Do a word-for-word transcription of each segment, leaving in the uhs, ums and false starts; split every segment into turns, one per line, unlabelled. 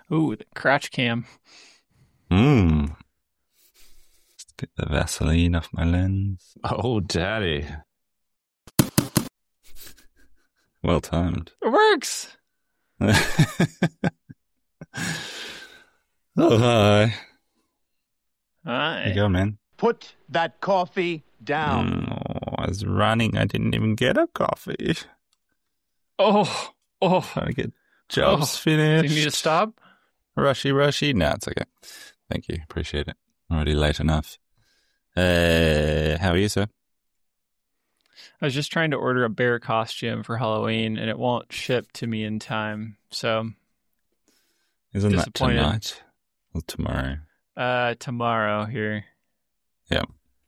Ooh, the crotch cam.
Mmm. Let's get the Vaseline off my lens.
Oh, daddy.
Well timed.
It works.
Oh, hi.
Hi.
There you go, man.
Put that coffee down.
Oh, I was running. I didn't even get a coffee.
Oh, oh.
Trying to get jobs
Oh.
finished.
Do you need to stop?
Rushy, rushy. No, it's okay. Thank you. Appreciate it. Already late enough. Uh, how are you, sir?
I was just trying to order a bear costume for Halloween, and it won't ship to me in time. So,
Isn't that
Disappointed.
tonight or tomorrow?
uh, tomorrow here.
Yeah.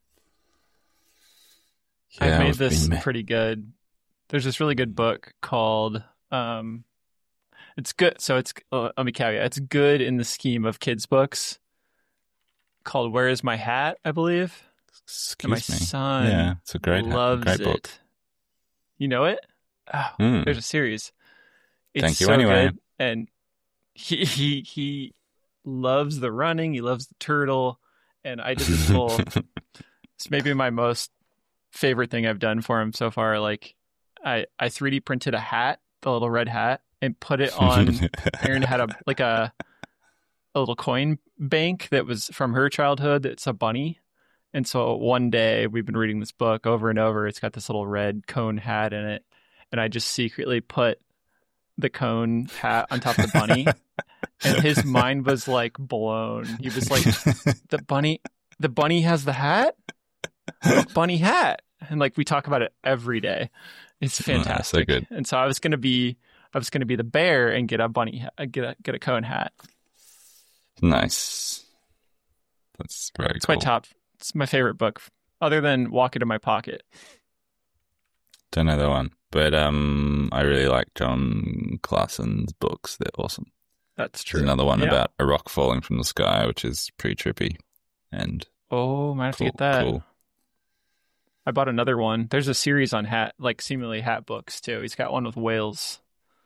I've
Yeah,
made
we've
this
been-
pretty good. There's this really good book called, um, it's good. So it's, uh, let me caveat, it's good in the scheme of kids' books, called Where Is My Hat, I believe.
Excuse
And my
me.
son
Yeah, it's a great,
loves
great book.
it. You know it? Oh,
Mm.
there's a series. It's
Thank you
so
anyway.
good. And he, he, he loves the running. He loves the turtle. And I did this whole, it's maybe my most favorite thing I've done for him so far. Like I, I three D printed a hat, the little red hat, and put it on. Erin had a like a a little coin bank that was from her childhood. It's a bunny. And so one day we've been reading this book over and over. It's got this little red cone hat in it. And I just secretly put the cone hat on top of the bunny. And his mind was like blown. He was like, the bunny, the bunny has the hat? What bunny hat? And like we talk about it every day. It's fantastic.
good.
And so I was going to be, I was going to be the bear and get a bunny, ha- get a, get a cone hat.
Nice. That's very
It's
cool.
my top, it's my favorite book other than Walk Into My Pocket.
Don't know that one, but um, I really like John Clarson's books. They're awesome.
That's true.
There's another one
Yeah.
about a rock falling from the sky, which is pretty trippy and
Oh, might have
cool.
to get that.
cool.
I bought another one. There's a series on hat, like seemingly hat books too. He's got one with whales.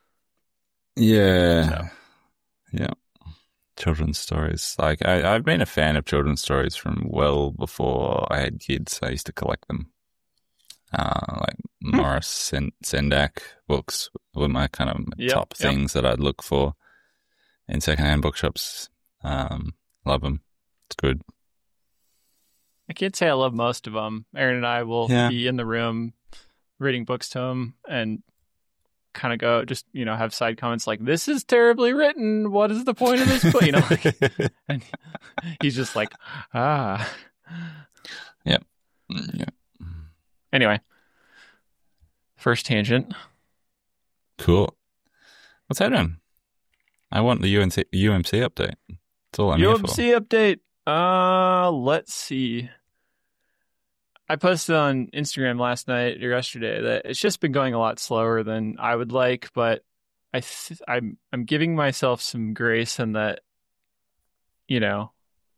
Yeah,
So.
yeah. Children's stories. Like I, I've been a fan of children's stories from well before I had kids. I used to collect them. Uh, like Morris Sen- Sendak books were my kind of
Yep,
top
yep.
things that I'd look for in secondhand bookshops. Um, love them. It's good.
I can't say I love most of them. Aaron and I will
Yeah.
be in the room reading books to him and kind of go, just, you know, have side comments like, this is terribly written. What is the point of this book? You know, like, and he's just like, ah.
Yeah.
Anyway, first tangent.
Cool. What's happening? I want the U N C, U M C update. That's all I'm
U
here
M
for.
C update. Uh, let's see. I posted on Instagram last night or yesterday that it's just been going a lot slower than I would like, but I th- I'm I'm giving myself some grace in that, you know,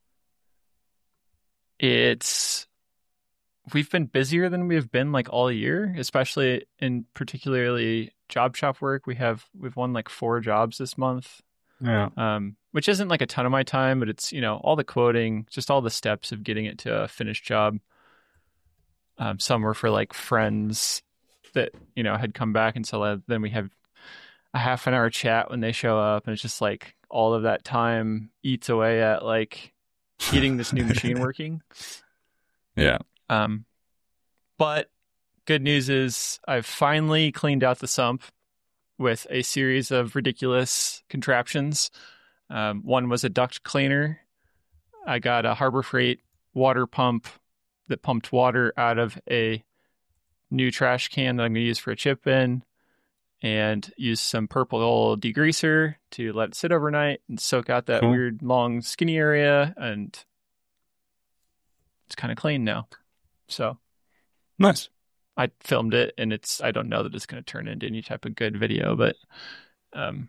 it's we've been busier than we've been like all year, especially in particularly job shop work. We have we've won like four jobs this month.
Yeah.
Um, which isn't like a ton of my time, but it's, you know, all the quoting, just all the steps of getting it to a finished job. Um, some were for like friends that, you know, had come back. And so uh, then we have a half an hour chat when they show up. And it's just like all of that time eats away at like getting this new machine working.
Yeah.
Um, but good news is I've finally cleaned out the sump with a series of ridiculous contraptions. Um, one was a duct cleaner. I got a Harbor Freight water pump that pumped water out of a new trash can that I'm going to use for a chip bin, and use some purple degreaser to let it sit overnight and soak out that
Cool.
weird long skinny area, and it's kind of clean now. So
Nice.
I filmed it, and it's I don't know that it's going to turn into any type of good video, but um,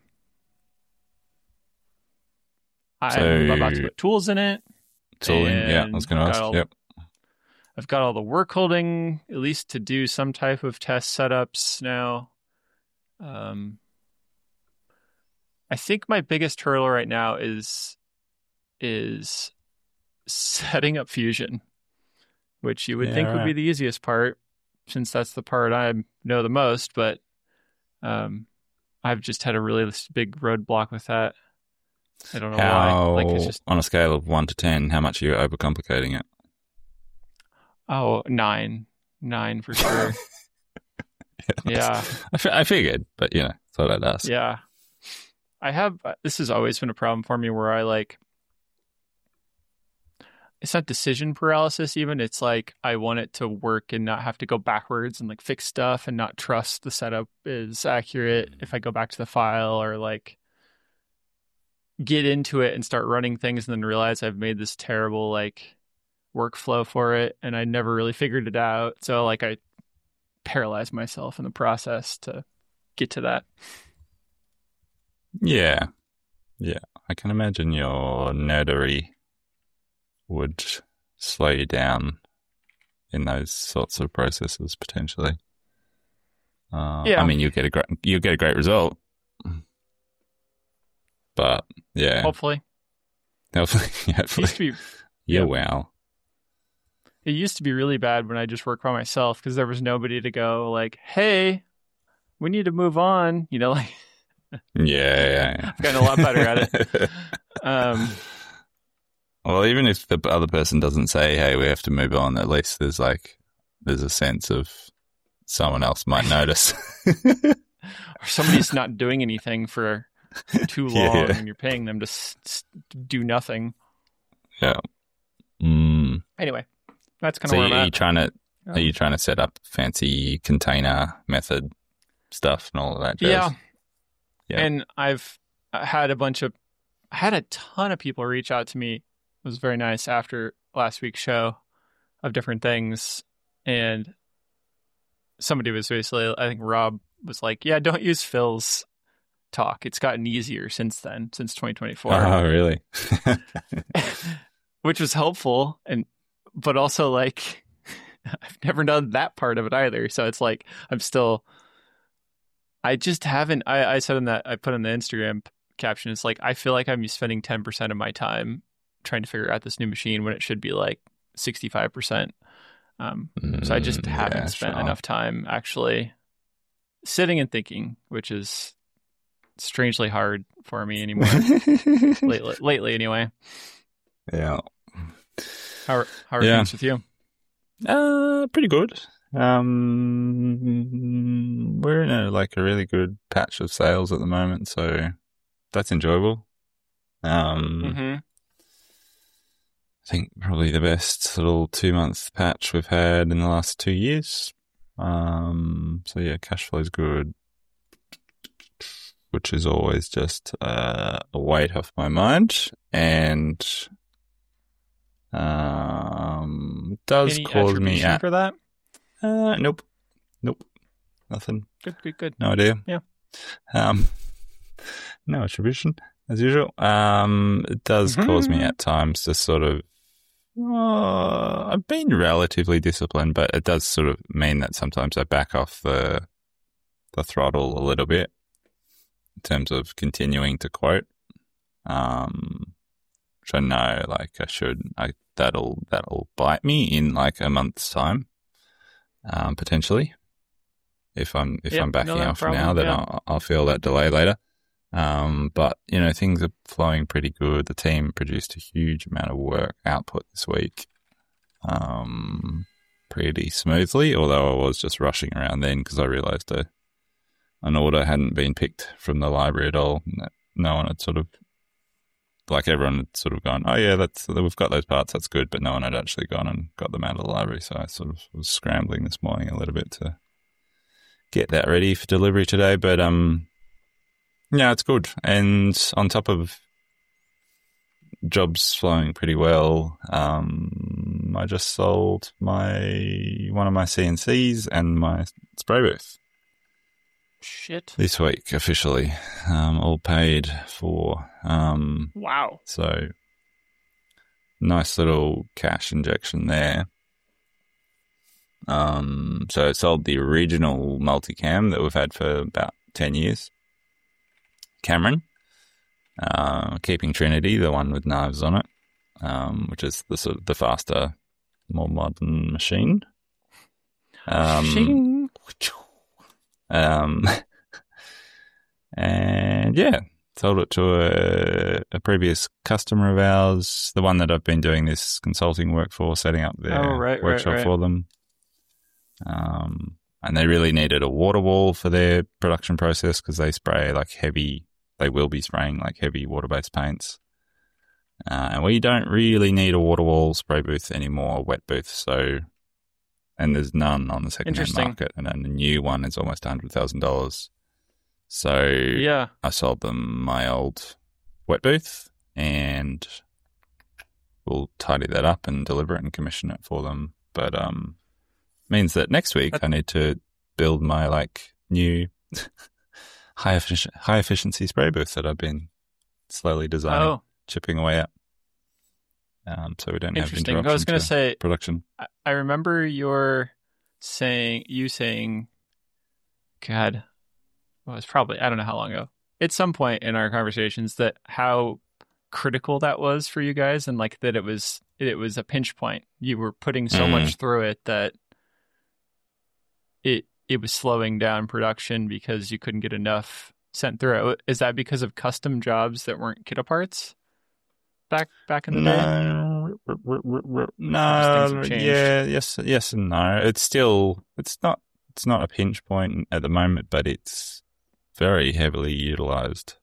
So-
I'm about to put tools in it.
Tooling. Yeah, I
And
was going to
got
ask.
all-
Yep.
I've got all the work holding, at least to do some type of test setups now. Um, I think my biggest hurdle right now is is setting up Fusion, which you would
Yeah,
think would be
right.
the easiest part, since that's the part I know the most. But um, I've just had a really big roadblock with that. I don't know
How,
why. Like it's just
on a scale of one to ten, how much are you overcomplicating it?
oh nine, nine for sure. Yeah.
I, fi- I figured, but, you know, thought I'd ask.
Yeah. I have, this has always been a problem for me where I like, it's not decision paralysis even. It's like I want it to work and not have to go backwards and like fix stuff and not trust the setup is accurate if I go back to the file, or like get into it and start running things and then realize I've made this terrible like workflow for it and I never really figured it out. So like I paralyze myself in the process to get to that.
Yeah. Yeah. I can imagine your nerdery would slow you down in those sorts of processes potentially. Uh,
Yeah.
I mean, you get a great you get a great result, but yeah,
Hopefully.
hopefully,
It
hopefully.
used to be
yeah,
yeah.
wow.
It used to be really bad when I just worked by myself because there was nobody to go like, hey, we need to move on. You know, like
Yeah, yeah, yeah.
I've gotten a lot better at it. Um,
Well, even if the other person doesn't say, "Hey, we have to move on," at least there's like there's a sense of someone else might notice.
or somebody's not doing anything for too long
Yeah, yeah.
and you're paying them to s- s- do nothing.
Yeah. Mm.
Anyway, that's kind of
So
where
are
I'm
you
at.
trying to
Yeah.
are you trying to set up fancy container method stuff and all of that jazz?
Yeah.
Yeah.
And I've had a bunch of, I had a ton of people reach out to me. It was very nice after last week's show of different things. And somebody was basically, I think Rob was like, yeah, don't use Phil's talk. It's gotten easier since then, since twenty twenty-four,
Oh, really?
which was helpful. And, but also like, I've never done that part of it either. So it's like, I'm still, I just haven't, I, I said in that, I put in the Instagram caption, it's like, I feel like I'm spending ten percent of my time trying to figure out this new machine when it should be like sixty-five percent. Um, so I just
Mm,
haven't
yeah,
spent
sure.
enough time actually sitting and thinking, which is strangely hard for me anymore. lately, lately, anyway.
Yeah.
How are, how are
Yeah.
things with you?
Uh, pretty good. Um, we're in a like a really good patch of sales at the moment, so that's enjoyable. Um,
Mm-hmm.
I think probably the best little two month patch we've had in the last two years. Um, so yeah, cash flow is good, which is always just uh, a weight off my mind, and um, does
Any
cause me
attribution
at
for that?
uh, nope, nope, nothing.
Good, good, good.
No idea.
Yeah.
Um, no attribution as usual. Um, it does cause me at times to sort of. Uh, I've been relatively disciplined, but it does sort of mean that sometimes I back off the the throttle a little bit in terms of continuing to quote. Um, which I know, like I should. I that'll that'll bite me in like a month's time, um, potentially. If I'm if
Yep,
I'm backing
no, no
off
problem,
now, then
yeah.
I'll, I'll feel that delay later. Um, but you know, things are flowing pretty good. The team produced a huge amount of work output this week, um, pretty smoothly. Although I was just rushing around then because I realised a, an order hadn't been picked from the library at all. No, no one had sort of, like everyone had sort of gone, oh yeah, that's we've got those parts, that's good. But no one had actually gone and got them out of the library. So I sort of was scrambling this morning a little bit to get that ready for delivery today. But um. Yeah, it's good. And on top of jobs flowing pretty well, um, I just sold my one of my C N Cs and my spray booth
Shit.
this week officially, um, all paid for. Um,
Wow.
so nice little cash injection there. Um, so I sold the original multicam that we've had for about ten years. Cameron, Uh, keeping Trinity, the one with knives on it, um, which is the sort of the faster, more modern machine. Um,
Shing.
um, and yeah, sold it to a, a previous customer of ours, the one that I've been doing this consulting work for, setting up their
Oh, right, right,
workshop
right.
for them. Um, and they really needed a water wall for their production process because they spray like heavy, they will be spraying like heavy water-based paints. Uh, and we don't really need a water wall spray booth anymore, a wet booth. So, and there's none on the second-hand
Interesting.
market. And then the new one is almost one hundred thousand dollars. So
Yeah.
I sold them my old wet booth and we'll tidy that up and deliver it and commission it for them. But um, means that next week I need to build my like new high effic- high efficiency spray booth that I've been slowly designing,
Oh,
chipping away at. Um, so we don't have
interesting.
interruption
I was going to
to
say,
production.
I- I remember your saying, you saying, God, well, it's probably, I don't know how long ago, at some point in our conversations, that how critical that was for you guys, and like that it was, it was a pinch point. You were putting so
Mm.
much through it that it, it was slowing down production because you couldn't get enough sent through it. Is that because of custom jobs that weren't kit parts back, back in the day?
No,
things
no,
have changed.
yeah, yes, yes, and no. It's still, it's not, it's not a pinch point at the moment, but it's very heavily utilized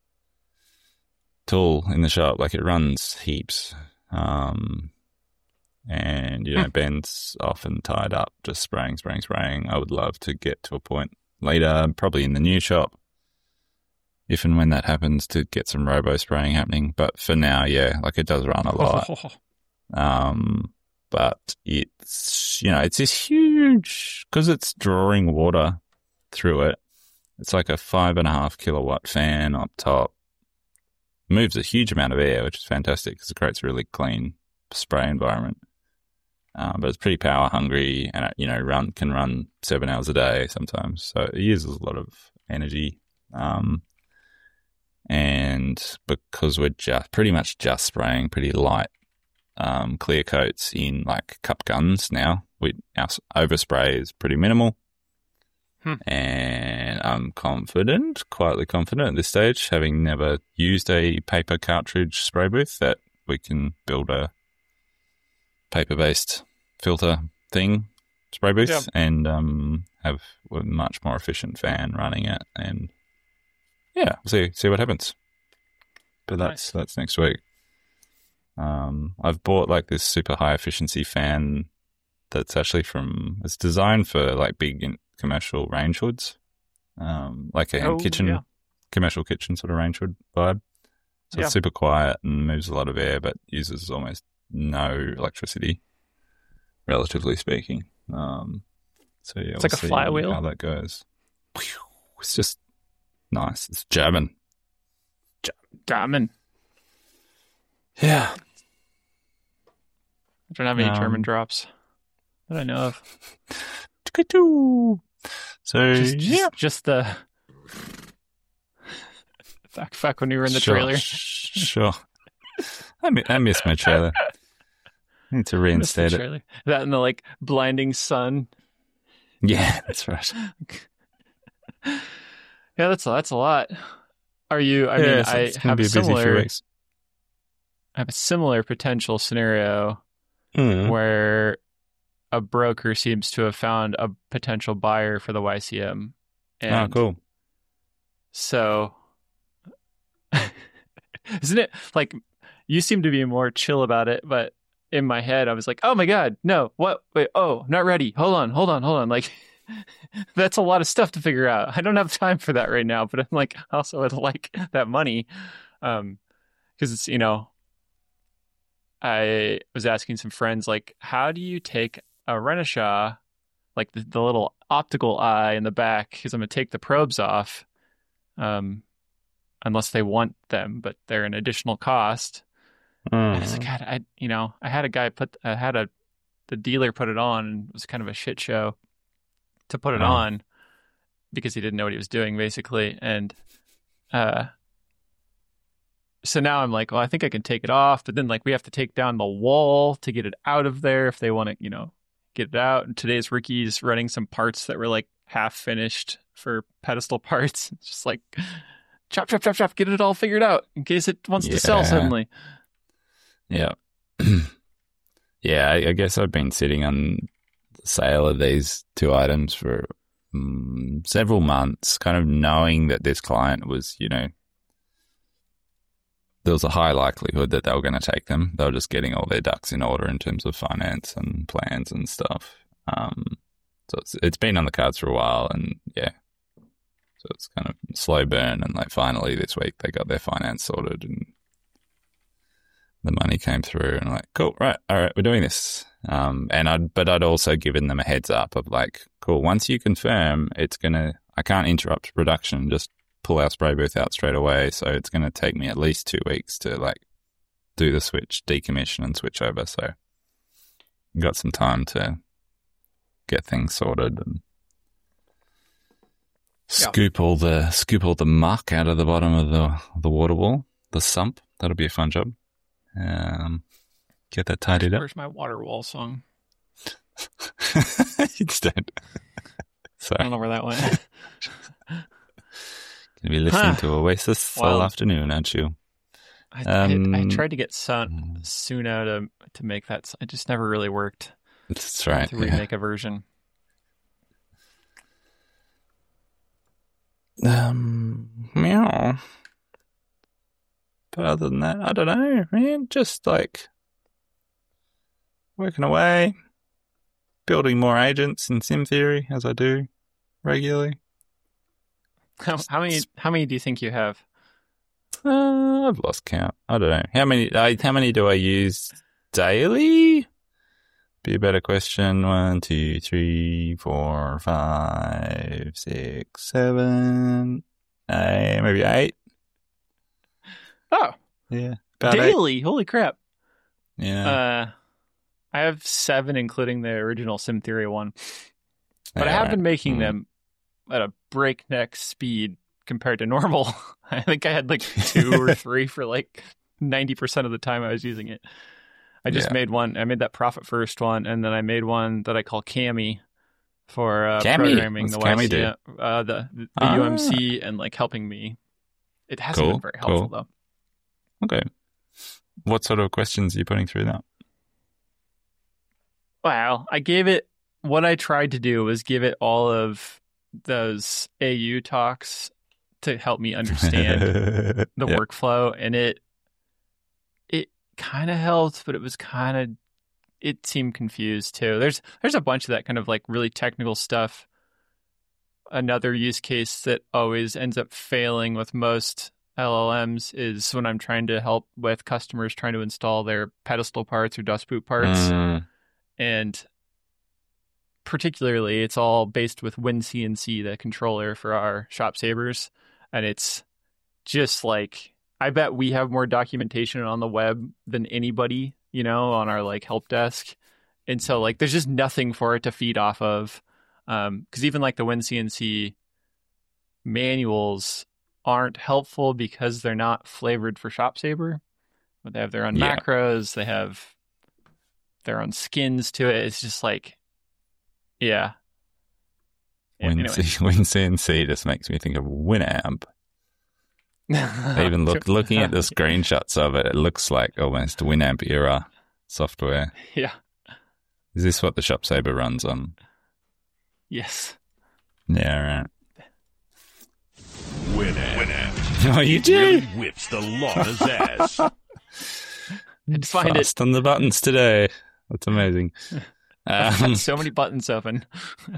tool in the shop. Like it runs heaps, um, and you know, Ben's often tied up, just spraying, spraying, spraying. I would love to get to a point later, probably in the new shop, if and when that happens, to get some robo spraying happening. But for now, yeah, like it does run a lot. Um, but it's, you know, it's this huge, because it's drawing water through it. It's like a five and a half kilowatt fan up top. Moves a huge amount of air, which is fantastic because it creates a really clean spray environment. Um, but it's pretty power hungry, and it, you know, run can run seven hours a day sometimes. So it uses a lot of energy. Um, and because we're just pretty much just spraying pretty light um, clear coats in like cup guns now, we our overspray is pretty minimal.
Hmm.
And I'm confident, quietly confident at this stage, having never used a paper cartridge spray booth, that we can build a paper-based filter thing, spray booth,
Yeah.
and um, have a much more efficient fan running it. And yeah, see see what happens. But that's
Nice.
that's next week. Um, I've bought like this super high efficiency fan that's actually from, it's designed for like big in- commercial range hoods, um, like a
Oh,
kitchen,
yeah.
commercial kitchen sort of range hood vibe. So
Yeah.
it's super quiet and moves a lot of air, but uses almost no electricity, relatively speaking. Um, so yeah,
It's
we'll
like a
see
flywheel.
how that goes. It's just nice. It's German.
German.
Yeah.
I don't have any
Um,
German drops that I know of.
So
Just, just,
yeah,
just the back back when we were in the
sure,
trailer.
sh- Sure. I, mi- I miss my trailer. I need to
Missed the
reinstate it.
trailer. That and the like blinding sun.
Yeah, that's right.
Yeah, that's that's a lot. Are you? I
yeah,
mean,
so
I
it's gonna
have
be
a
a busy few
similar.
weeks.
I have a similar potential scenario
Mm.
where a broker seems to have found a potential buyer for the Y C M. And
Oh, cool.
So, isn't it like you seem to be more chill about it, but in my head, I was like, oh my God, no, what? Wait, oh, not ready. Hold on, hold on, hold on. Like, that's a lot of stuff to figure out. I don't have time for that right now, but I'm like, also, I'd like that money. Um, because it's, you know, I was asking some friends, like, how do you take a Renishaw, like the, the little optical eye in the back, because I'm going to take the probes off, um, unless they want them, but they're an additional cost. And I was like,
Mm.
God, I, you know, I had a guy put, I had a, the dealer put it on, and it was kind of a shit show to put it
Oh.
on because he didn't know what he was doing, basically. And, uh, so now I'm like, well, I think I can take it off, but then like we have to take down the wall to get it out of there if they want to, you know, get it out. And today's Ricky's running some parts that were like half finished for pedestal parts. It's just like chop, chop, chop, chop, get it all figured out in case it wants
Yeah.
to sell suddenly.
Yeah. yeah, I, I guess I've been sitting on the sale of these two items for um, several months, kind of knowing that this client was, you know, there was a high likelihood that they were going to take them. They were just getting all their ducks in order in terms of finance and plans and stuff. Um, so it's it's been on the cards for a while, and yeah, so it's kind of slow burn. And like finally this week they got their finance sorted and the money came through, and I'm like, cool, right, all right, we're doing this. Um, and I'd but I'd also given them a heads up of like, cool, once you confirm, it's gonna, I can't interrupt production, just pull our spray booth out straight away. So it's going to take me at least two weeks to like do the switch, decommission and switch over. So got some time to get things sorted and scoop all the scoop all the muck out of the bottom of the the water wall, the sump. That'll be a fun job. Um, get that tidied up.
Where's my water wall song?
Instead, sorry,
I don't know where that went.
Gonna be listening
Huh.
to Oasis
Well,
all afternoon, aren't you?
I, I, I
Um,
tried to get Sun, Suno to to make that. s- It just never really worked
That's right.
to
yeah.
remake a version.
Um, meow. But other than that, I don't know, man. Just like working away, building more agents in Sim Theory as I do regularly.
How, how many? How many do you think you have?
Uh, I've lost count. I don't know how many. I, how many do I use daily? Be a better question. One, two, three, four, five, six, seven, eight, maybe eight.
Oh,
Yeah, about eight.
daily! Holy crap!
Yeah,
Uh, I have seven, including the original Sim Theory one. But I
Yeah,
have been
right.
making
Mm.
them at a breakneck speed compared to normal. I think I had like two or three for like ninety percent of the time I was using it. I just
Yeah.
made one. I made that Profit First one, and then I made one that I call Cami for uh,
Cami?
programming
What's
the
Cami
Y C,
do?
yeah, uh, the the, the
Ah.
U M C and like helping me. It hasn't
Cool,
been very helpful
cool.
though.
Okay. What sort of questions are you putting through that?
Well, I gave it what I tried to do was give it all of those A U talks to help me understand the
Yeah.
workflow, and it it kind of helped, but it was kind of it seemed confused too. There's there's a bunch of that kind of like really technical stuff. Another use case that always ends up failing with most L L Ms is when I'm trying to help with customers trying to install their pedestal parts or dust boot parts.
Mm,
And particularly, it's all based with WinCNC, the controller for our shop sabers. And it's just like, I bet we have more documentation on the web than anybody, you know, on our like help desk. And so like, there's just nothing for it to feed off of. Um, cause even like the WinCNC manuals aren't helpful because they're not flavored for shop saber, but they have their own
Yeah.
macros. They have their own skins to it. It's just like, yeah. Yeah,
Win,
anyway.
Win C N C just makes me think of Winamp. Even look, looking at the screenshots of it, it looks like almost Winamp era software.
Yeah.
Is this what the Shop Saber runs on?
Yes.
Yeah, right.
Winamp.
Oh, you do?
Really whips the Lana's ass.
I'd find it.
Fast on the buttons today. That's amazing.
I've
Um,
got so many buttons open.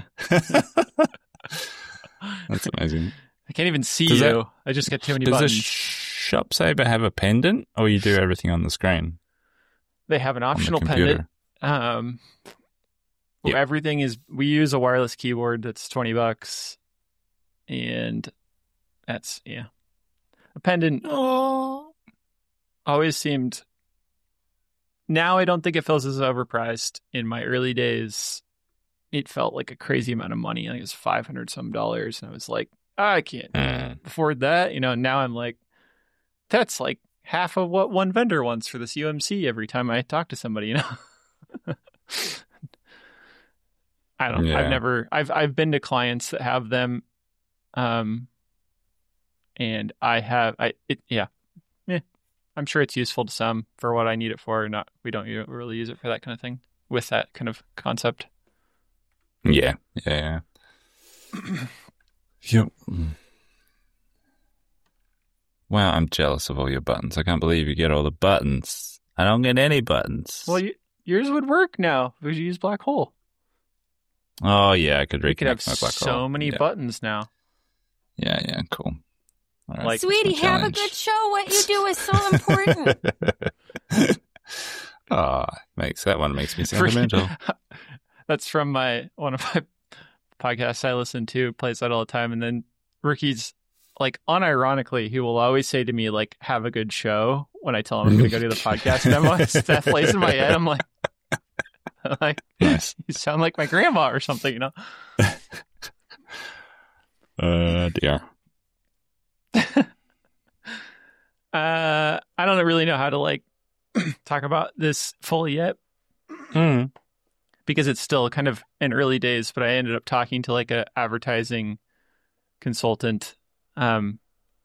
that's amazing.
I can't even see
Does
you.
that-
I just got too many
Does
buttons.
the Shop Saber have a pendant, or you do everything on the screen?
They have an
On the
optional
computer?
pendant. Um,
Yep.
Everything is. We use a wireless keyboard that's twenty bucks, and that's yeah. A pendant
Oh.
always seemed. Now I don't think it feels as overpriced. In my early days, it felt like a crazy amount of money. I think it was five hundred some dollars, and I was like, I can't
Mm.
afford that. You know. Now I'm like, that's like half of what one vendor wants for this U M C every time I talk to somebody, you know. I don't
Yeah.
I've never I've I've been to clients that have them um and I have I it yeah. Yeah. I'm sure it's useful to some for what I need it for. Not we don't really use it for that kind of thing with that kind of concept.
Yeah, yeah, yeah. Yep. Wow, I'm jealous of all your buttons. I can't believe you get all the buttons. I don't get any buttons.
Well, you, yours would work now because you use Black Hole.
Oh yeah, I could
You could have
reconnect my black
so
hole.
many
yeah.
buttons now.
Yeah, yeah, cool. All right,
Like-
that's my
Sweetie, have a
challenge.
good show. What you do is so important.
Oh, makes that one makes me sentimental.
That's from my one of my podcasts I listen to. Plays that all the time, and then Ricky's like unironically, he will always say to me like, "Have a good show" when I tell him I'm going to go do the podcast demo. That plays in my head. I'm like, like
Nice.
you sound like my grandma or something, you know.
Uh, dear.
Uh, I don't really know how to like talk about this fully yet
Mm.
because it's still kind of in early days. But I ended up talking to like a advertising consultant, um,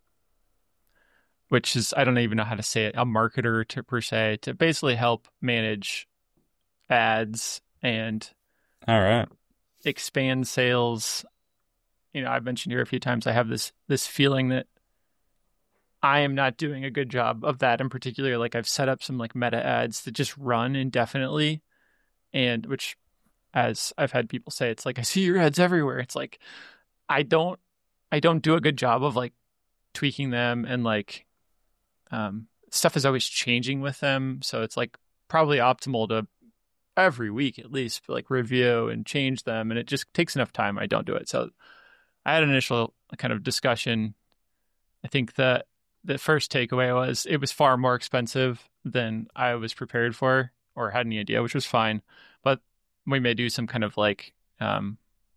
which is I don't even know how to say it, a marketer to per se, to basically help manage ads and
All right.
expand sales. You know, I've mentioned here a few times I have this this feeling that I am not doing a good job of that in particular. Like I've set up some like meta ads that just run indefinitely, and which, as I've had people say, it's like I see your ads everywhere. It's like I don't I don't do a good job of like tweaking them, and like um, stuff is always changing with them. So it's like probably optimal to every week at least like review and change them, and it just takes enough time. I don't do it. So I had an initial kind of discussion. I think that the first takeaway was it was far more expensive than I was prepared for or had any idea, which was fine. But we may do some kind of like um,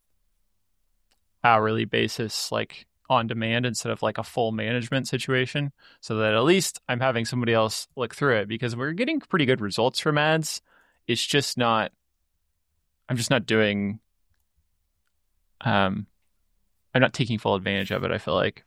hourly basis, like on demand instead of like a full management situation, so that at least I'm having somebody else look through it, because we're getting pretty good results from ads. It's just not, I'm just not doing, um, I'm not taking full advantage of it, I feel like.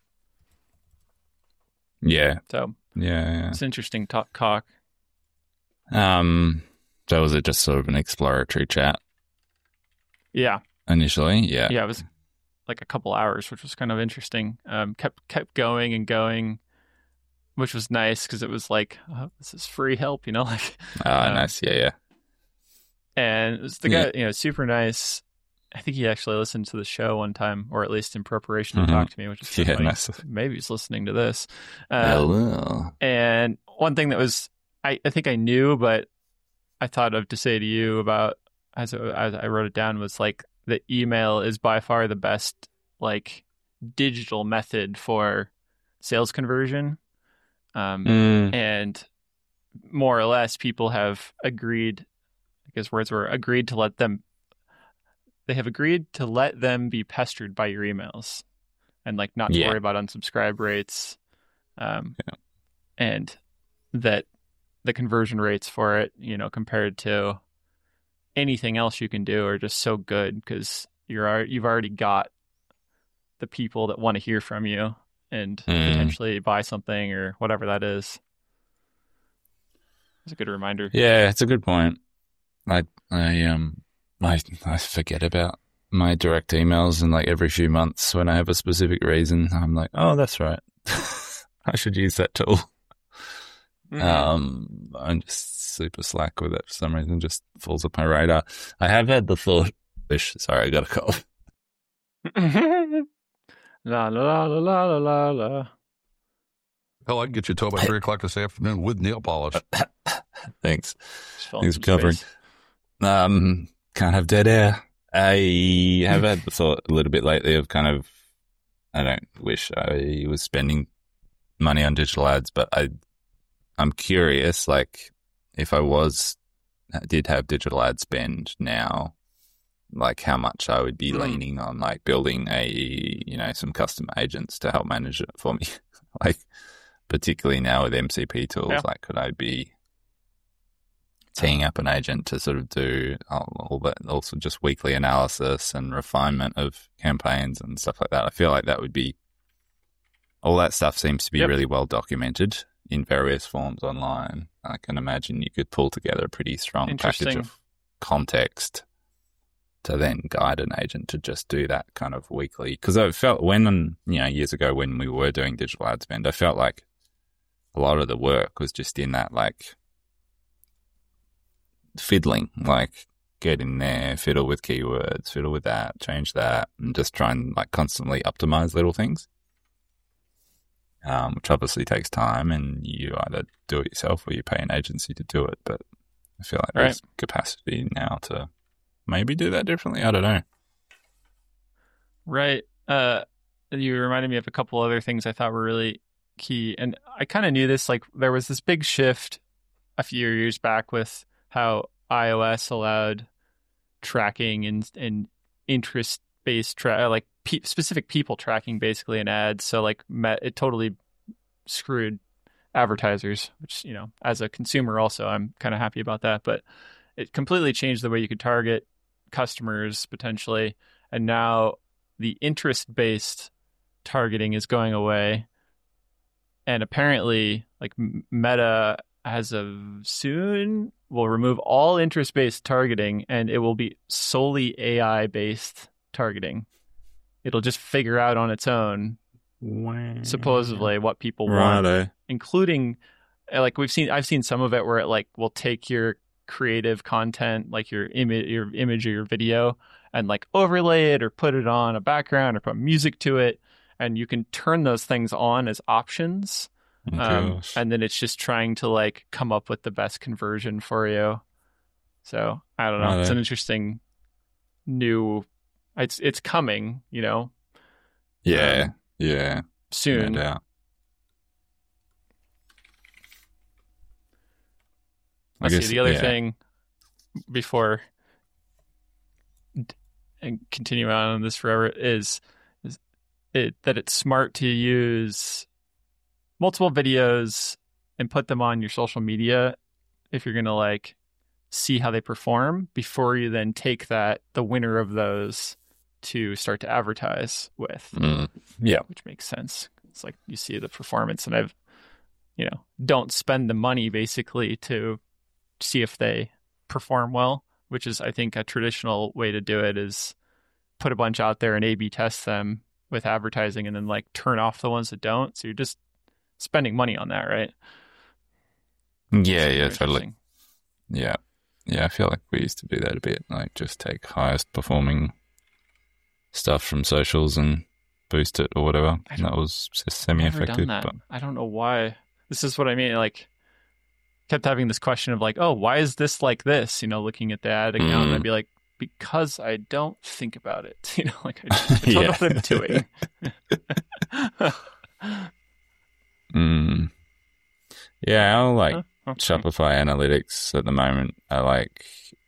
Yeah.
So
Yeah.
it's interesting talk. talk.
yeah. Um. So was it just sort of an exploratory chat
Yeah.
initially? Yeah.
Yeah. It was like a couple hours, which was kind of interesting. Um, kept, kept going and going, which was nice because it was like, oh, this is free help, you know, like,
Ah,
Um,
nice. Yeah. Yeah.
and it was the guy, you know, super nice. I think he actually listened to the show one time, or at least in preparation to
Mhm.
talk to me, which is
Yeah.
funny.
Nice.
Maybe he's listening to this. Um,
Hello.
And one thing that was, I, I think I knew, but I thought of to say to you about as, as I wrote it down was like the email is by far the best like digital method for sales conversion. Um,
Mm.
and more or less people have agreed, I guess words were agreed to let them, they have agreed to let them be pestered by your emails and like not to
Yeah.
worry about unsubscribe rates. Um,
Yeah.
and that the conversion rates for it, you know, compared to anything else you can do are just so good because you're, al- you've already got the people that want to hear from you and
Mm.
potentially buy something or whatever that is. It's a good reminder.
Yeah, it's a good point. I I um I I forget about my direct emails, and like every few months when I have a specific reason, I'm like, oh, that's right. I should use that tool.
Mhm.
Um, I'm just super slack with it for some reason. Just falls off my radar. I have had the thought. Wish, sorry, I got a cough.
La la la la la la la.
Hell, I can get you a tow by three o'clock this afternoon with nail polish.
Thanks.
Just filling
Thanks
some
for covering.
space.
Um, can't have dead air. I have had the thought a little bit lately of kind of, I don't wish I was spending money on digital ads, but I, I'm curious, like, if I was, did have digital ad spend now, like how much I would be
Mm.
leaning on, like building a, you know, some custom agents to help manage it for me. Like, particularly now with M C P tools,
Yeah.
like could I be teeing up an agent to sort of do all that, also just weekly analysis and refinement of campaigns and stuff like that. I feel like that would be, all that stuff seems to be
Yep.
really well documented in various forms online. I can imagine you could pull together a pretty strong package
Interesting.
of context to then guide an agent to just do that kind of weekly. Because I felt when, you know, years ago when we were doing digital ad spend, I felt like a lot of the work was just in that, like, fiddling, like get in there, fiddle with keywords, fiddle with that, change that, and just try and like constantly optimize little things, um, which obviously takes time, and you either do it yourself or you pay an agency to do it. But I feel like there's capacity now to maybe do that differently. I don't know.
Right. Uh, you reminded me of a couple other things I thought were really key. And I kind of knew this, like there was this big shift a few years back with how iOS allowed tracking and, and interest-based, tra- like pe- specific people tracking basically in ads. So like met, it totally screwed advertisers, which, you know, as a consumer also, I'm kind of happy about that. But it completely changed the way you could target customers potentially. And now the interest-based targeting is going away. And apparently, like Meta as of soon will remove all interest-based targeting, and it will be solely A I-based targeting. It'll just figure out on its own, supposedly, what people want,
Righto.
including, like we've seen, I've seen some of it where it like will take your creative content, like your image, your image or your video, and like overlay it or put it on a background or put music to it, and you can turn those things on as options.
Oh,
Um,
gosh.
and then it's just trying to like come up with the best conversion for you. So I don't know.
Right.
It's an interesting new. It's it's coming, you know,
yeah,
um,
yeah,
soon.
no doubt. I
Let's
guess,
see. The other
yeah.
thing before and continue on this forever is, is it that it's smart to use multiple videos and put them on your social media if you're going to like see how they perform before you then take that, the winner of those, to start to advertise with,
Mm, yeah,
which makes sense. It's like you see the performance and I've, you know, don't spend the money basically to see if they perform well, which is, I think, a traditional way to do it is put a bunch out there and A B test them with advertising and then like turn off the ones that don't. So you're just spending money on that, right?
yeah,
Super
yeah, totally.
interesting.
Yeah, yeah. I feel like we used to do that a bit, like just take highest performing stuff from socials and boost it or whatever.
I
And that
don't-
was
Never
semi-effective.
done that.
But
I don't know why. This is what I mean. Like, kept having this question of like, oh, why is this like this? You know, looking at the ad account, and
Mm.
I'd be like, because I don't think about it. You know, like I, just, I don't know
Yeah.
what I'm doing.
mm, yeah, I'll like
Huh? Okay.
Shopify Analytics at the moment are like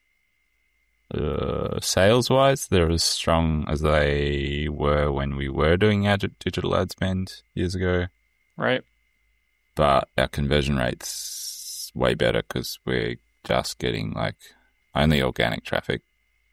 uh, sales wise, they're as strong as they were when we were doing ad- digital ad spend years ago.
Right.
But our conversion rate's way better because we're just getting like only organic traffic.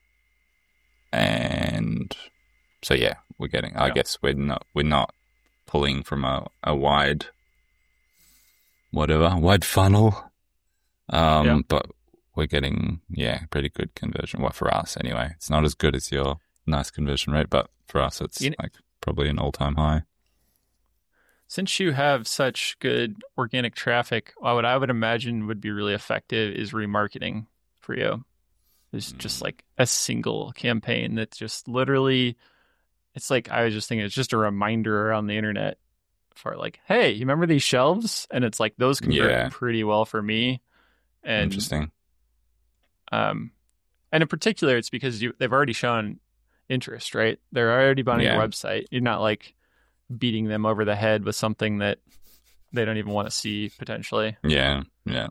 And so, yeah, we're getting, I
Yeah.
guess we're not, we're not pulling from a, a wide, whatever, wide funnel. Um,
Yeah.
but we're getting, yeah, pretty good conversion. Well, for us anyway. It's not as good as your nice conversion rate, but for us, it's
You kn-
like probably an all time high.
Since you have such good organic traffic, what I would imagine would be really effective is remarketing for you. It's just like a single campaign that's just literally, it's like, I was just thinking, it's just a reminder on the internet for like, hey, you remember these shelves? And it's like, those convert
Yeah.
pretty well for me. And,
Interesting.
um, and in particular, it's because you, they've already shown interest, right? They're already buying
Yeah.
your website. You're not like beating them over the head with something that they don't even want to see potentially.
Yeah, yeah.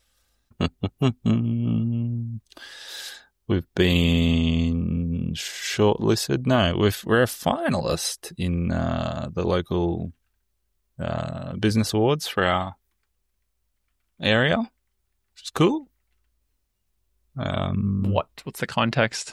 We've been shortlisted. No, we've, we're a finalist in uh, the local uh, business awards for our area, which is cool. Um,
What? What's the context?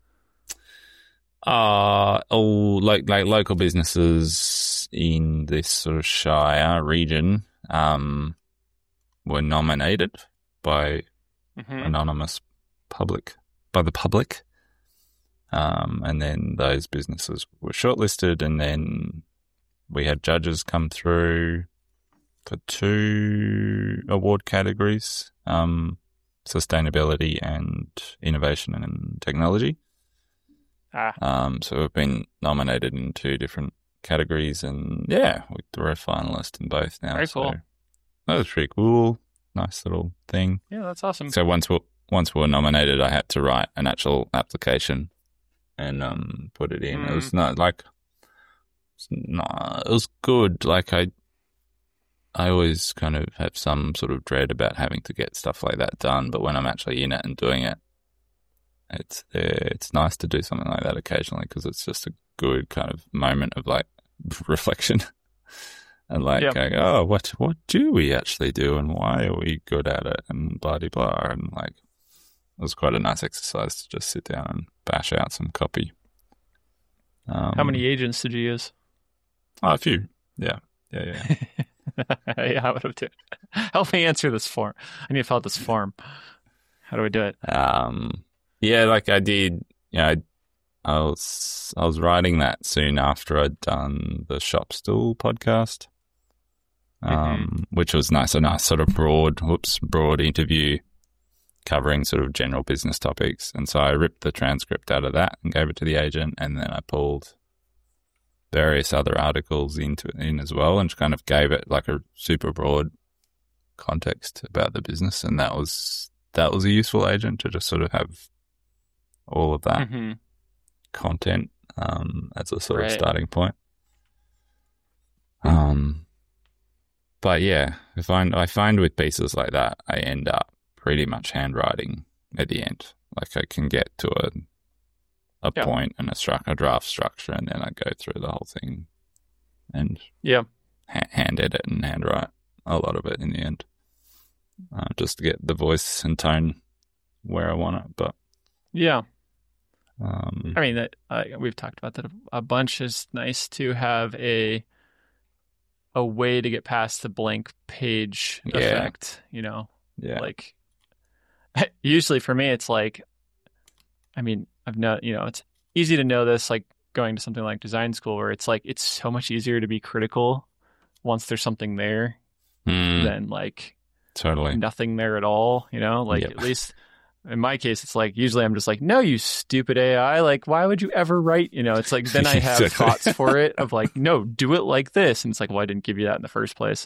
Uh, all like like local businesses in this sort of Shire region um, were nominated by
Mm-hmm.
anonymous public by the public, um, and then those businesses were shortlisted, and then we had judges come through for two award categories: um, sustainability and innovation and technology.
Ah,
Um, so we've been nominated in two different categories, and yeah, we we're a finalist in both now.
Very
so
cool.
that was pretty cool. Nice little thing.
yeah, that's awesome.
So once we once we were nominated, I had to write an actual application and um put it in.
Mm.
It was not like it's not, it was good. Like I, I always kind of have some sort of dread about having to get stuff like that done, but when I'm actually in it and doing it, it's uh, it's nice to do something like that occasionally because it's just a good kind of moment of like reflection. And like,
Yeah.
going, oh, what what do we actually do, and why are we good at it, and blah de blah, and like, it was quite a nice exercise to just sit down and bash out some copy. Um,
How many agents did you use?
Oh, a few. Yeah, yeah, yeah.
yeah, how would I do it? Help me answer this form. I need to fill out this form. How do I do it?
um, yeah, like I did. You know, I, I was I was writing that soon after I'd done the Shop Stool podcast. Um, which was nice, a nice sort of broad, whoops, broad interview covering sort of general business topics. And so I ripped the transcript out of that and gave it to the agent, and then I pulled various other articles into in as well, and kind of gave it like a super broad context about the business. And that was that was a useful agent to just sort of have all of that
Mm-hmm.
content um, as a sort of
Right.
starting point. Um. But yeah, I find I find with pieces like that, I end up pretty much handwriting at the end. Like I can get to a a
Yeah.
point and a, stru- a draft structure, and then I go through the whole thing and
Yeah.
ha- hand edit and handwrite a lot of it in the end, uh, just to get the voice and tone where I want it. But
Yeah.
um,
I mean, that uh, we've talked about that a bunch. It's nice to have a a way to get past the blank page
Yeah.
effect, you know?
yeah,
Like, usually for me, it's like, I mean, I've no, you know, it's easy to know this, like going to something like design school, where it's like, it's so much easier to be critical once there's something there
Mm,
than like
totally.
nothing there at all, you know? Like,
Yep.
at least in my case, it's like, usually I'm just like, no, you stupid A I. Like, why would you ever write? You know, it's like, then I have
Exactly.
thoughts for it of like, no, do it like this. And it's like, well, I didn't give you that in the first place.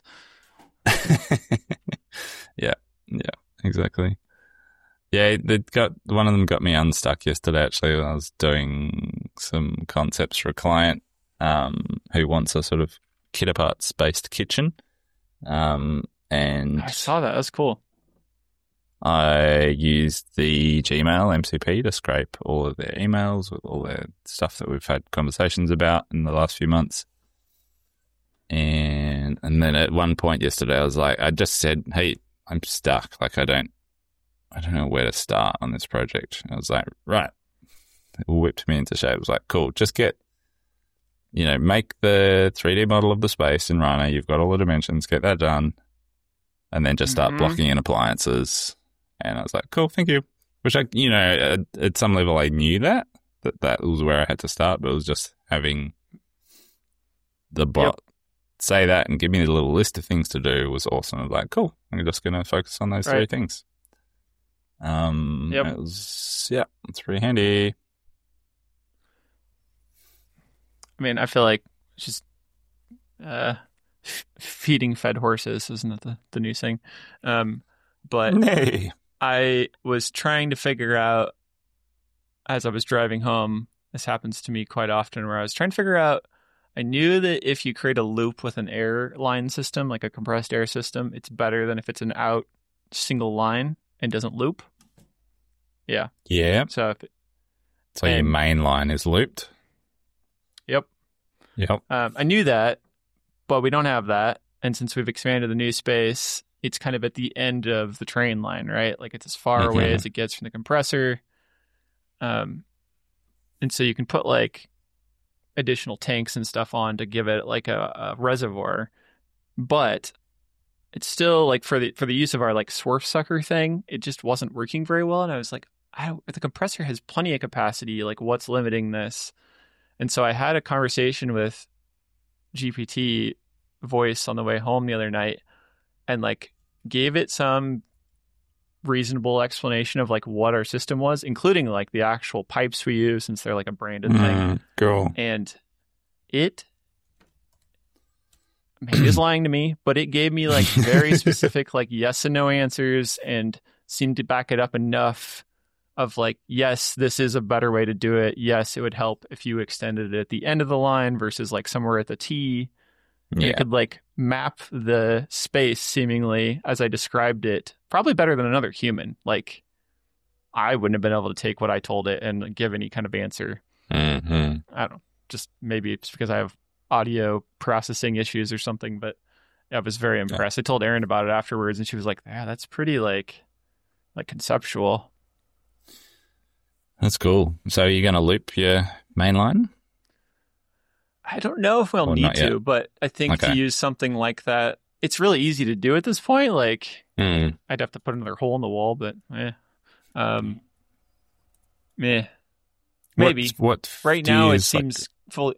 yeah, yeah, exactly. Yeah, they got one of them got me unstuck yesterday. Actually, when I was doing some concepts for a client um, who wants a sort of kit parts based kitchen, um, and
I saw that. That's cool.
I used the Gmail M C P to scrape all of their emails with all their stuff that we've had conversations about in the last few months. And and then at one point yesterday, I was like, I just said, "Hey, I'm stuck. Like, I don't, I don't know where to start on this project." And I was like, "Right." It whipped me into shape. It was like, "Cool, just get, you know, make the three D model of the space in Rhino. You've got all the dimensions. Get that done, and then just start
Mhm.
blocking in appliances." And I was like, "Cool, thank you." Which I, you know, at, at some level, I knew that that that was where I had to start, but it was just having the bot say that and give me a little list of things to do was awesome. I was like, cool, I'm just going to focus on those three
Right.
things. Um,
Yep.
it was, yeah, it's pretty handy.
I mean, I feel like it's just uh, f- feeding fed horses, isn't it the, the new thing? Um, but
Nay.
I was trying to figure out, as I was driving home, this happens to me quite often, where I was trying to figure out, I knew that if you create a loop with an air line system, like a compressed air system, it's better than if it's an out single line and doesn't loop. Yeah.
Yeah.
So, if,
So your
And-
main line is looped.
yep.
Yep.
Um, I knew that, but we don't have that. And since we've expanded the new space, it's kind of at the end of the train line, right? Like it's as far
Mhm.
away as it gets from the compressor. Um, and so you can put like additional tanks and stuff on to give it like a, a reservoir, but it's still like for the for the use of our like swerf sucker thing, it just wasn't working very well. And I was like, I don't, the compressor has plenty of capacity. Like, what's limiting this? And so I had a conversation with G P T voice on the way home the other night, and like gave it some reasonable explanation of like what our system was, including like the actual pipes we use, since they're like a branded thing.
Mm, cool.
And it maybe is lying to me, but it gave me like very specific like yes and no answers, and seemed to back it up enough of like, yes, this is a better way to do it. Yes, it would help if you extended it at the end of the line versus like somewhere at the T. And
Yeah.
it could like map the space seemingly as I described it, probably better than another human. Like I wouldn't have been able to take what I told it and give any kind of answer.
hmm
I don't know, just maybe it's because I have audio processing issues or something, but I was very impressed. I told Erin about it afterwards, and she was like, yeah, that's pretty like like conceptual.
That's cool. So you're going to loop your main line?
I don't know if we'll
Or
need
not yet?
to, but I think
Okay.
to use something like that, it's really easy to do at this point. Like
Mm.
I'd have to put another hole in the wall, but eh. Um, meh. Maybe.
What, what
Right
do you
now, it
use, like-
seems fully.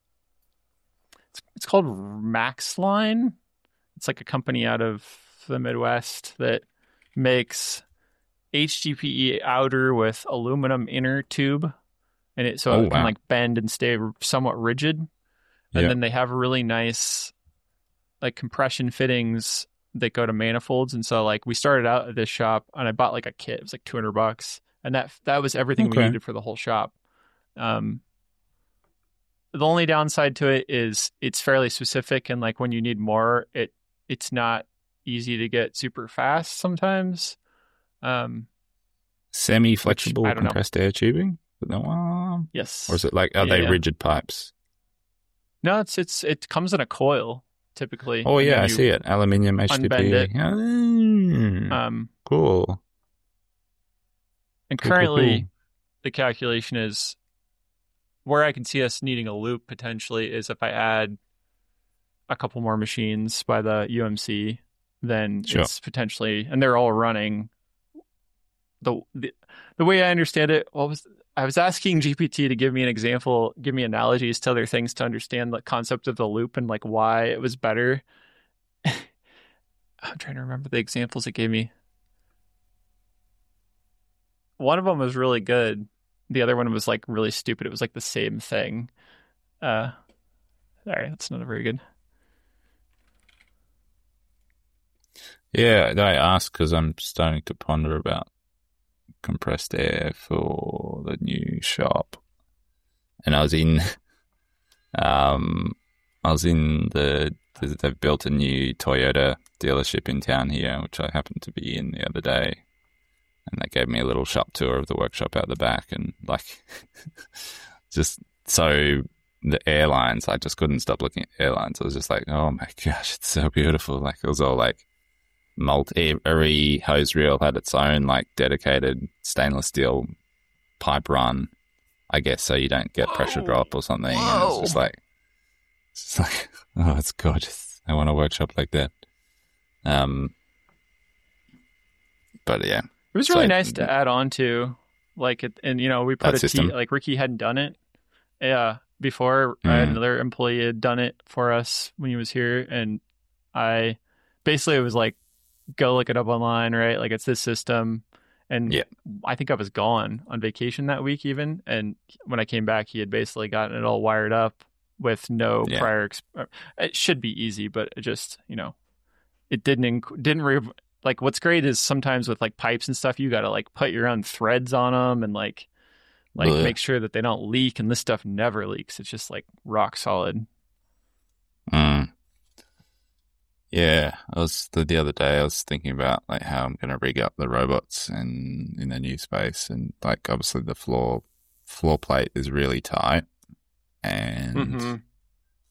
It's, it's called Max Line. It's like a company out of the Midwest that makes H D P E outer with aluminum inner tube, and it so
Oh,
it can
wow.
like bend and stay somewhat rigid. And
Yeah.
then they have really nice like compression fittings that go to manifolds. And so like we started out at this shop, and I bought like a kit. It was like two hundred bucks, and that that was everything we
Okay.
needed for the whole shop. Um, the only downside to it is it's fairly specific, and like when you need more, it it's not easy to get super fast sometimes. Um,
Semi-flexible
I don't know.
compressed air tubing? No, um,
yes.
or is it like, are
Yeah,
they
yeah.
rigid pipes?
No, it's it's it comes in a coil typically.
Oh,
and
yeah,
then
I
you,
see it. Aluminium H D P.
unbend it.
Mm,
Um,
cool.
and
Cool, cool,
currently,
cool.
the calculation is where I can see us needing a loop potentially is if I add a couple more machines by the U M C, then
Sure.
it's potentially, and they're all running. The, the the way I understand it, what was I was asking G P T to give me an example, give me analogies to other things to understand the concept of the loop and like why it was better. I'm trying to remember the examples it gave me. One of them was really good. The other one was like really stupid. It was like the same thing. Uh, sorry, that's not very good.
Yeah, I ask because I'm starting to ponder about compressed air for the new shop. And I was in, um, I was in the, the, they've built a new Toyota dealership in town here, which I happened to be in the other day. And they gave me a little shop tour of the workshop out the back, and like, just so the airlines, I just couldn't stop looking at airlines. I was just like, oh my gosh, it's so beautiful. Like, it was all like, multi, every hose reel had its own like dedicated stainless steel pipe run, I guess, so you don't get pressure drop or something. And it's just like, it's just like, oh, it's gorgeous. I want a workshop like that. Um, but yeah,
It was really
So-
nice to add on to, like, it, and you know, we put
That
a T,
system.
like Ricky hadn't done it. Yeah, before I had
Mm.
another employee had done it for us when he was here, and I basically it was like, go look it up online, right? Like it's this system, and
Yeah.
I think I was gone on vacation that week even, and when I came back, he had basically gotten it all wired up with no
Yeah.
prior. Exp- it should be easy, but it just you know, it didn't inc- didn't re- like what's great is sometimes with like pipes and stuff, you got to like put your own threads on them and like like
Ugh.
make sure that they don't leak, and this stuff never leaks. It's just like rock solid.
Mm. Yeah, I was the, the other day. I was thinking about like how I'm going to rig up the robots and in the new space, and like obviously the floor floor plate is really tight, and
Mhm.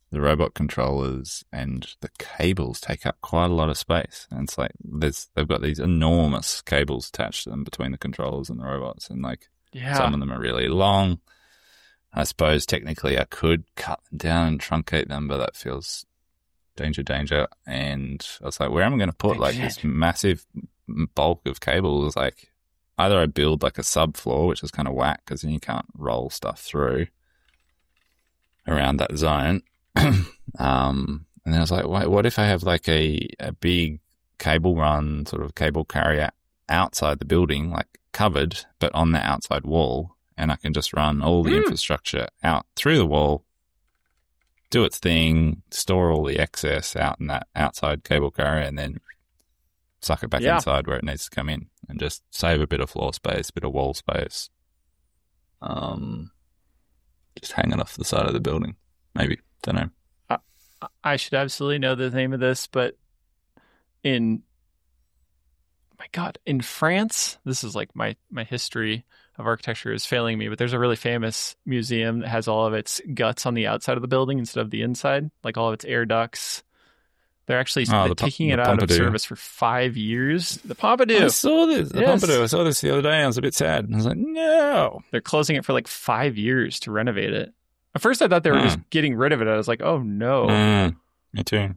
the robot controllers and the cables take up quite a lot of space. And it's like there's they've got these enormous cables attached to them between the controllers and the robots, and like
Yeah.
some of them are really long. I suppose technically I could cut them down and truncate them, but that feels danger, danger. And I was like, where am I going to put
Danger,
like this
danger.
massive bulk of cables? Like either I build like a subfloor, which is kind of whack because then you can't roll stuff through around that zone. um, and then I was like, wait, what if I have like a, a big cable run, sort of cable carrier outside the building, like covered, but on the outside wall, and I can just run all the
Mm.
infrastructure out through the wall, do its thing, store all the excess out in that outside cable carrier, and then suck it back
Yeah.
inside where it needs to come in, and just save a bit of floor space, a bit of wall space. Um, just hang it off the side of the building, maybe. Don't know.
I should absolutely know the name of this, but in my God, in France, this is like my, my history of architecture is failing me, but there's a really famous museum that has all of its guts on the outside of the building instead of the inside, like all of its air ducts. They're actually
Oh,
they're
the Po-
taking
the
it out of
Pompidou.
service for five years. The
I
Pompidou,
saw this. The
Yes.
Pompidou. I saw this the other day. I was a bit sad. I was like, no.
they're closing it for like five years to renovate it. At first, I thought they were
Mm.
just getting rid of it. I was like, oh no.
Mm, me too.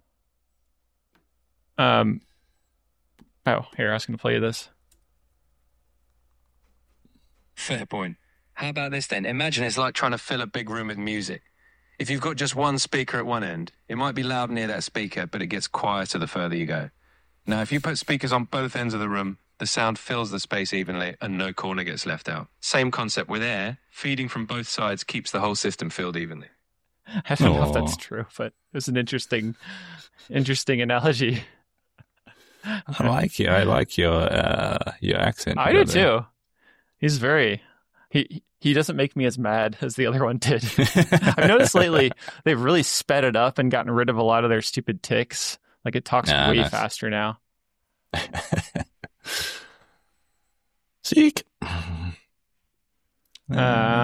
Um. Oh, here I was going to play you this.
Fair point. How about this then? Imagine it's like trying to fill a big room with music. If you've got just one speaker at one end, it might be loud near that speaker, but it gets quieter the further you go. Now, if you put speakers on both ends of the room, the sound fills the space evenly and no corner gets left out. Same concept with air. Feeding from both sides keeps the whole system filled evenly.
I don't know if that's
Aw.
true, but it was an interesting, interesting analogy.
I like you. I like your uh, your accent.
I
you
do
got there.
too. He's very. He he doesn't make me as mad as the other one did. I've noticed lately they've really sped it up and gotten rid of a lot of their stupid ticks. Like it talks
Ah,
way
nice.
faster now.
Sick.
Uh,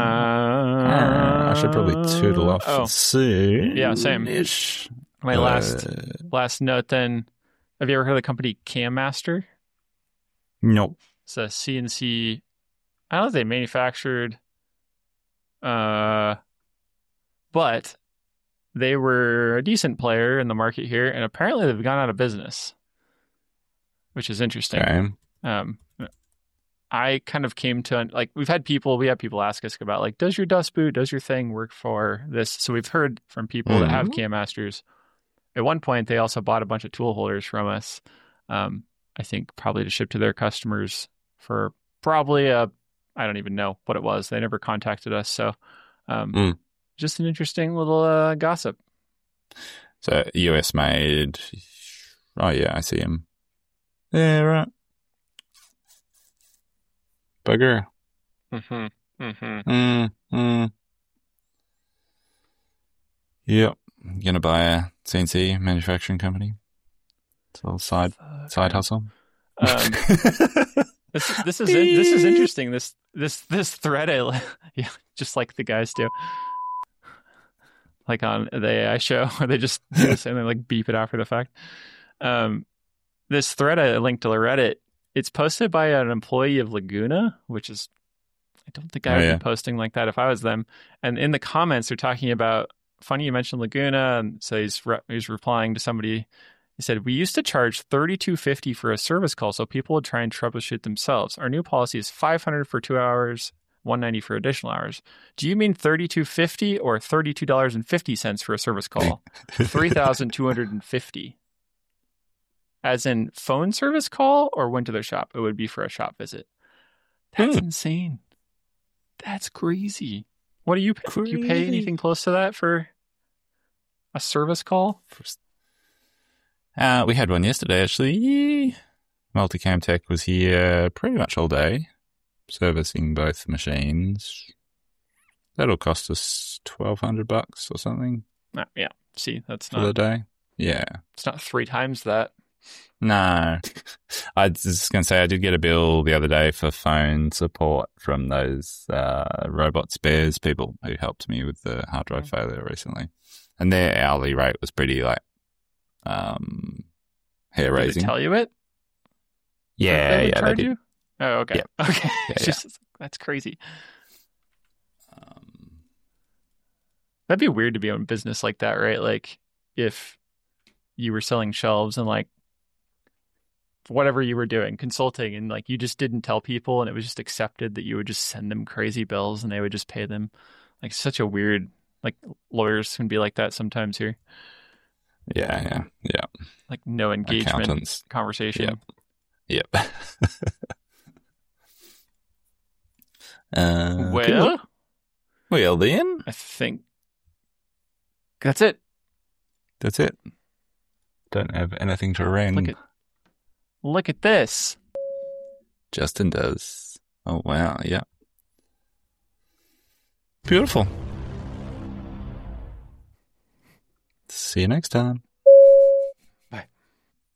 I should probably tootle off
Oh,
soon.
Yeah, same.
Ish.
my last
Uh,
last note. Then, have you ever heard of the company CamMaster?
nope.
It's a C N C. I don't know if they manufactured, uh, but they were a decent player in the market here, and apparently they've gone out of business, which is interesting.
Okay.
Um, I kind of came to like we've had people we have people ask us about like, does your dust boot, does your thing work for this? So we've heard from people that have Cam Masters. At one point, they also bought a bunch of tool holders from us. Um, I think probably to ship to their customers for probably a I don't even know what it was. They never contacted us, so um,
Mm.
just an interesting little uh, gossip.
So U S made. Oh yeah, I see him. Yeah, right. Bugger.
Mm-hmm. Mm-hmm.
Mm, mm. Yep. Gonna buy a C N C manufacturing company. It's a little side side hustle.
Um, This, this is in, this is interesting. This this this thread, I, li- yeah, just like the guys do, like on the A I show, where they just do this and they like beep it after the fact. Um, this thread I linked to the Reddit. It's posted by an employee of Laguna, which is I don't think I
Oh,
would
yeah.
be posting like that if I was them. And in the comments, they're talking about funny you mentioned Laguna, and so he's re- he's replying to somebody. He said, we used to charge thirty-two fifty for a service call so people would try and troubleshoot themselves. Our new policy is five hundred for two hours, one ninety for additional hours. Do you mean thirty-two fifty or thirty-two dollars and fifty cents for a service call? three thousand two hundred fifty. As in phone service call or went to their shop? It would be for a shop visit. That's
Hmm.
insane. That's crazy. What do you pay? Do you pay
Crazy.
anything close to that for a service call?
Uh, we had one yesterday, actually. Multicam Tech was here pretty much all day, servicing both machines. That'll cost us twelve hundred bucks or something
Ah, yeah. See, that's
for the
not
day. Yeah.
it's not three times that.
No. I was just going to say, I did get a bill the other day for phone support from those uh, robot spares people who helped me with the hard drive failure recently. And their hourly rate was pretty like um, hair
Did they
raising.
tell you it?
Yeah,
They would
yeah, they
charge
did.
you? Oh, okay.
Yep.
Okay.
Yeah,
It's just, that's crazy.
Um,
That'd be weird to be in a business like that, right? Like if you were selling shelves and like whatever you were doing, consulting, and like you just didn't tell people and it was just accepted that you would just send them crazy bills and they would just pay them. Like such a weird, like lawyers can be like that sometimes here.
yeah, yeah, yeah.
Like no engagement
Accountants.
conversation.
Yep. Yep. uh,
Well,
cool. Well, then
I think that's it.
that's it. Don't have anything to ring.
Look at look at this.
Justin does. Oh wow, yeah. Beautiful. See you next time.